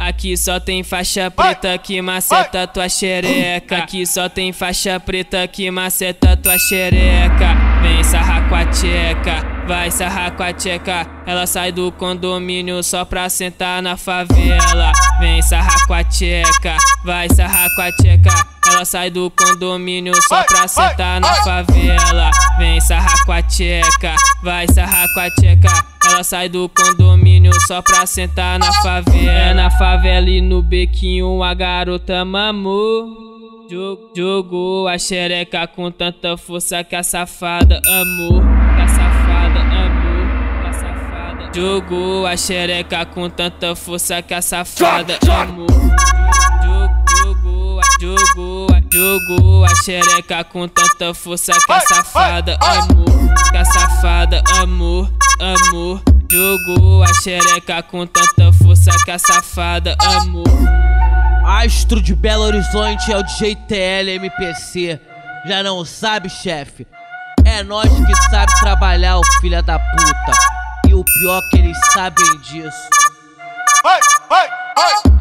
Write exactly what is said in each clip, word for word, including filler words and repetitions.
Aqui só tem faixa preta que maceta tua xereca. Aqui só tem faixa preta que maceta tua xereca. Vem sarrar com a tcheca, vai sarrar com a tcheca. Ela sai do condomínio só pra sentar na favela. Vem sarrar com a tcheca, vai sarrar com a tcheca. Ela sai do condomínio só pra sentar na favela. Vem sarrar com a tcheca, vai sarrar com a tcheca. Ela sai do condomínio só pra sentar na favela. É na favela e no bequinho a garota mamou. Jogou a xereca com tanta força que a safada amou. Que a safada amou, que a safada jogou a xereca com tanta força que a safada amou. Jogou, jogou, jogou a xereca com tanta força que a safada amou. Que a safada amou, amor. Jogou a xereca com tanta força que a safada amou. Astro de Belo Horizonte é o D J T L M P C. Já não sabe, chefe? É nós que sabe trabalhar, o filho da puta. E o pior que eles sabem disso. Vai, vai, vai.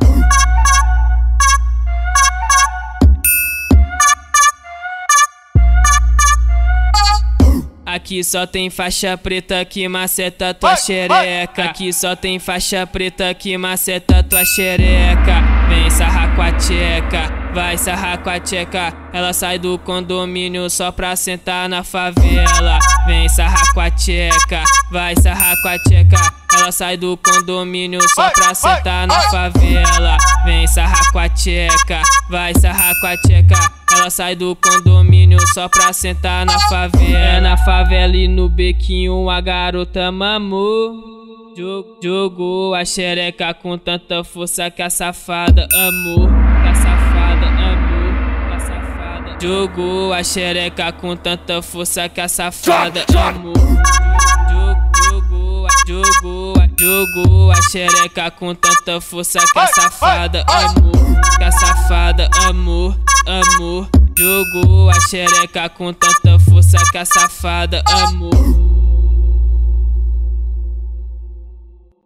Aqui só tem faixa preta que maceta tua xereca. Aqui só tem faixa preta que maceta tua xereca. Vem sarrar com a tcheca, vai sarrar com a tcheca. Ela sai do condomínio só pra sentar na favela. Vem sarrar com a tcheca, vai sarrar com a tcheca. Ela sai do condomínio só pra sentar na favela. Vem sarrar com a tcheca, vai sarrar com a tcheca. Ela sai do condomínio só pra sentar na favela. É na favela e no bequinho a garota mamou. Jogou a xereca com tanta força que a safada amou. Que a safada amou, que a safada jogou a xereca com tanta força que a safada amou. Jogou, jogou, jogou a xereca com tanta força que a safada amou. Que a safada amou, amor. Jogou a xereca com tanta força que a safada amou.